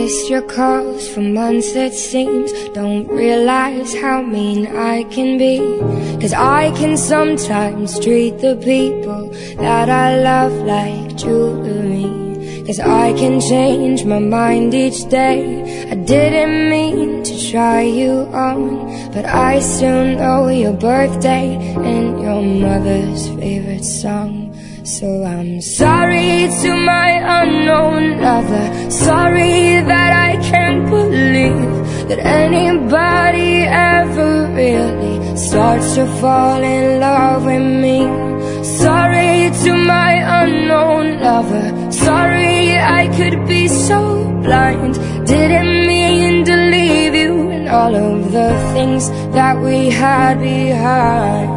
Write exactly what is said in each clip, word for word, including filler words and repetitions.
missed your calls for months, it seems. Don't realize how mean I can be, 'cause I can sometimes treat the people that I love like jewelry. 'Cause I can change my mind each day. I didn't mean to try you on, but I still know your birthday and your mother's favorite song. So I'm sorry to my unknown lover. Sorry that I can't believe that anybody ever really starts to fall in love with me. Sorry to my unknown lover. Sorry I could be so blind. Didn't mean to leave you and all of the things that we had behind.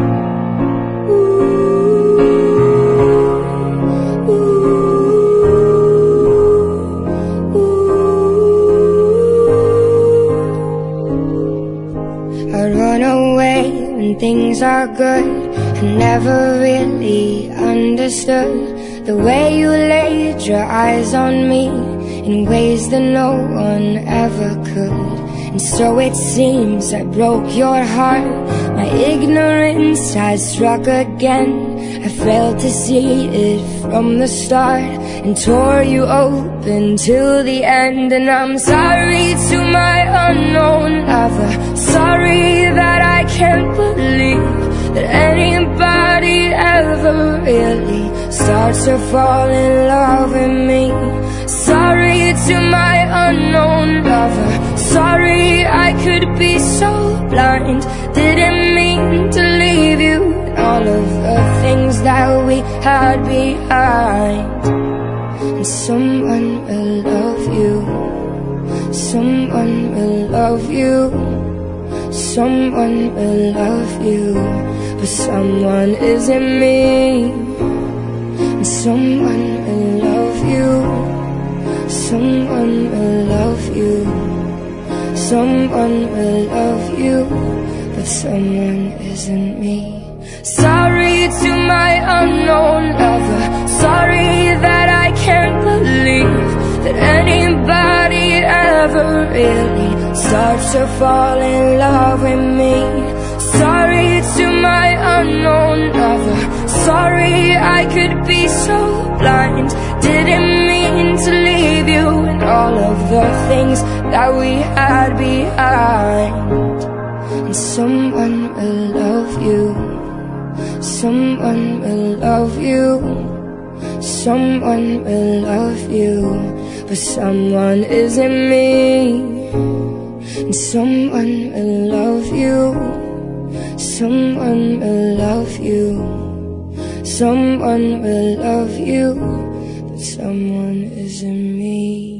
I run away when things are good. I never really understood the way you laid your eyes on me in ways that no one ever could. And so it seems I broke your heart. My ignorance has struck again. I failed to see it from the start and tore you open till the end. And I'm sorry to my unknown lover. Sorry that I can't believe that anybody ever really starts to fall in love with me. Sorry to my unknown lover. Sorry I could be so blind. Didn't mean to leave you and all of the things that we had behind. And someone will love you. Someone will love you. Someone will love you, but someone isn't me. And someone will love you. Someone will love you. Someone will love you, but someone isn't me. Sorry to my unknown lover. Sorry that I can't believe that anybody ever really starts to fall in love with me. Sorry to my unknown lover. Sorry I could be so blind. Didn't mean to leave you and all of the things that we had behind. And someone will love you. Someone will love you. Someone will love you, but someone isn't me. And someone will love you. Someone will love you. Someone will love you, but someone isn't me.